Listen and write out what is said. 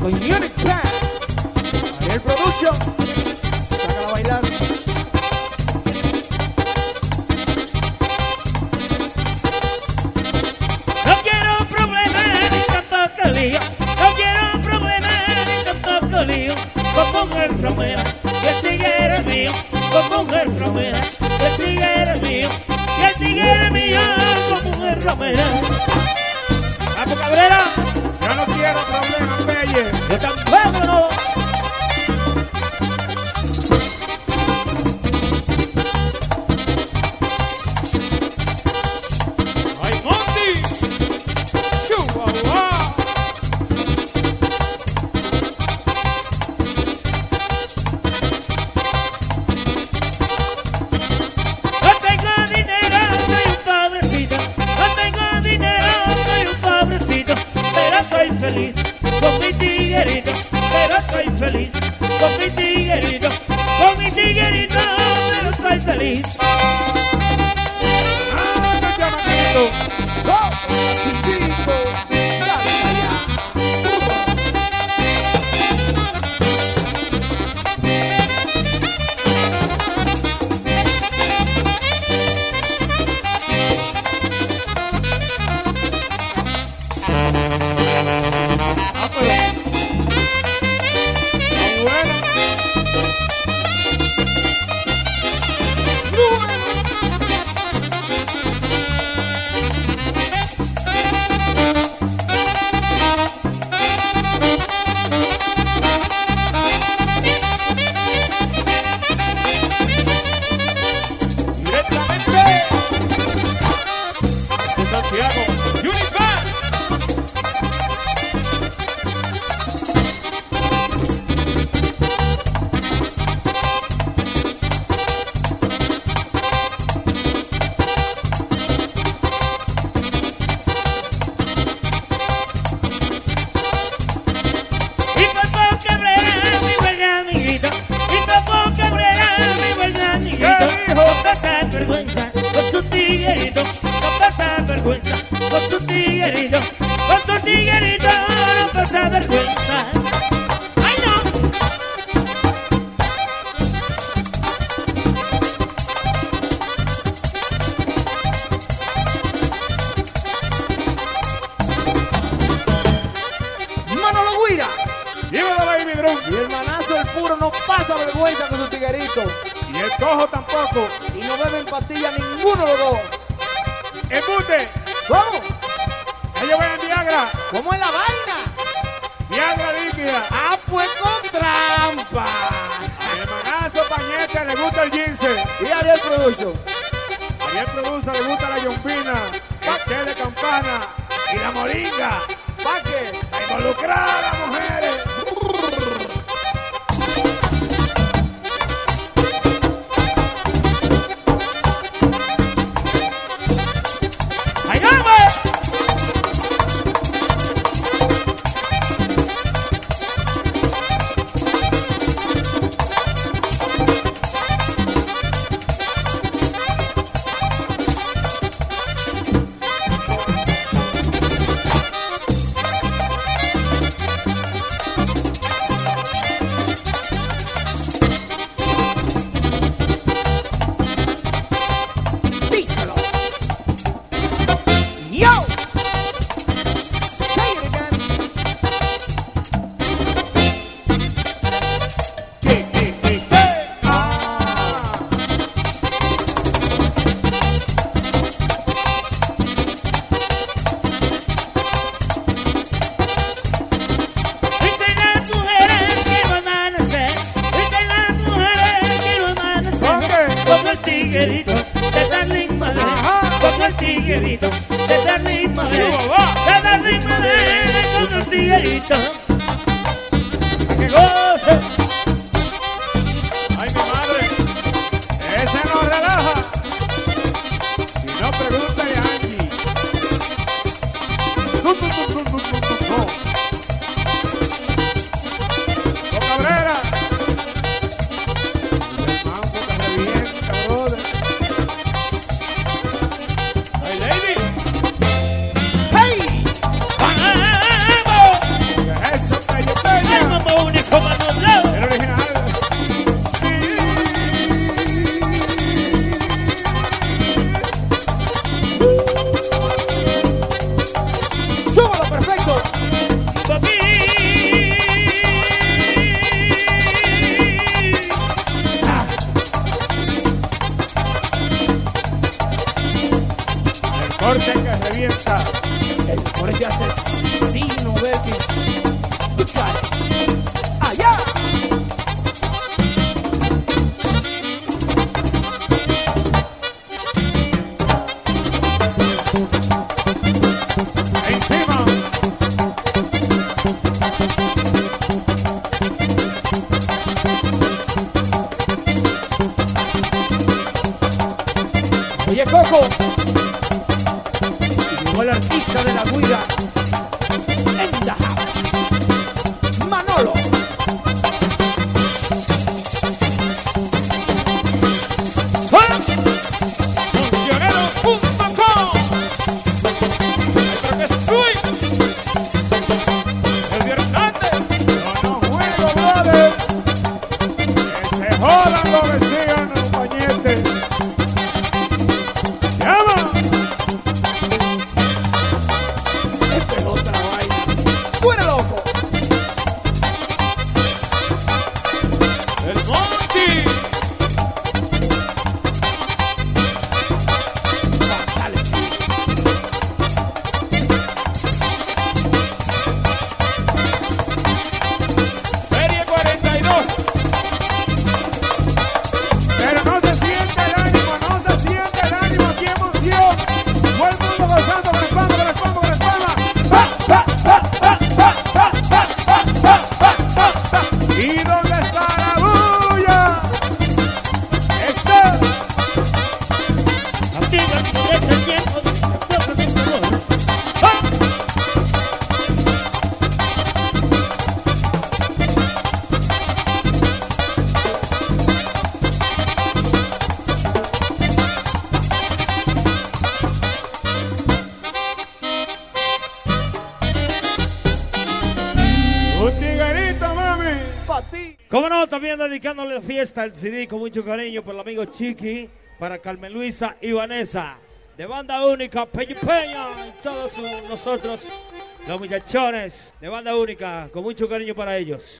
con Unique Plan. Ariel Production, sácala a bailar. No quiero problemas ni tampoco lío. No quiero problemas ni tampoco lío. Con mujer romera y el tigre es mío. Con mujer romera y el tigre es mío. Y el tigre es mío con mujer romera. Paco Cabrera, yo no quiero problemas, Pelle. Yo tampoco no. ¡Ay, Monty! ¡Chihuahua! No tengo dinero, soy un pobrecito. No tengo dinero, soy un pobrecito. Pero soy feliz con mi tiguerito. Pero soy feliz con mi tiguerito. Con mi tiguerito, pero soy feliz. ¡Ah, no llamaquito! Chiquito, dale allá. ¡Ah, pero! ¡Muy bueno! Directamente de Santiago, Unipan. Y Papo Cabrera, mi buen amiguito. Y Papo Cabrera, mi buen amiguito. ¿Qué dijo? No pasa vergüenza con su tiguerito. No pasa vergüenza con su tiguerito. Con su tiguerito no pasa vergüenza. ¡Ay, no! Manolo Guira. Dímelo, Baby Drum. Y el manazo el puro no pasa vergüenza con su tiguerito. Y el cojo tampoco. Y no beben pastillas ninguno de los dos. ¡Embute! ¿Cómo? Ellos ven Viagra. ¿Cómo es la vaina? Viagra líquida. Ah, pues con trampa. El manazo Pañete le gusta el ginseng. Y Ariel Production. Ariel Produce le gusta la yompina, el té de campana y la moringa. ¿Pa' qué? A involucrar a las mujeres. ¡Ay, vamos! Díselo. Yo. Say it again. Ah. Viste las mujeres que van a nacer. Viste las mujeres que van a nacer. ¿Con qué? Con el tiguerito de Darling Madre. Ajá. Con el tiguerito de Darling Madre. Chihuahua. De Darling Madre. Con el tiguerito. ¡Que goce! Ay, mi madre, ese no relaja. Si no, pregúntale a Angie. No. Con Cabrera. El mango que revienta, brother. Ay, lady. Hey. ¡Vamos! ¿Qué es eso, Pelle, Pelle? Oye, Coco. Llegó el artista de la guira. En the house. Manolo. Funcionero.com. Creo que soy el Hernández. Yo no juego, brother. Que se jodan los vecinos, compañeros. ¡Llama! Esta es otra vaina. ¡Fuera, loco! El Monty. Dale. Serie 42. Pero no se siente el ánimo, no se siente el ánimo, qué emoción. Todo el mundo gozando con las palmas, con las palmas, con las palmas. ¡Pa, pa, pa, pa, pa, pa, pa, pa, pa, pa, pa, pa! ¿Y dónde está la bulla? ¡Eso! Activa con este tiempo de nosotros de color. ¡Ah! Un tiguerito, mami. Pa' ti. Como no, también dedicándole la fiesta al CD con mucho cariño por el amigo Chiqui, para Carmen Luisa y Vanessa, de Banda Única, Peña Peña, y todos nosotros, los muchachones de Banda Única, con mucho cariño para ellos.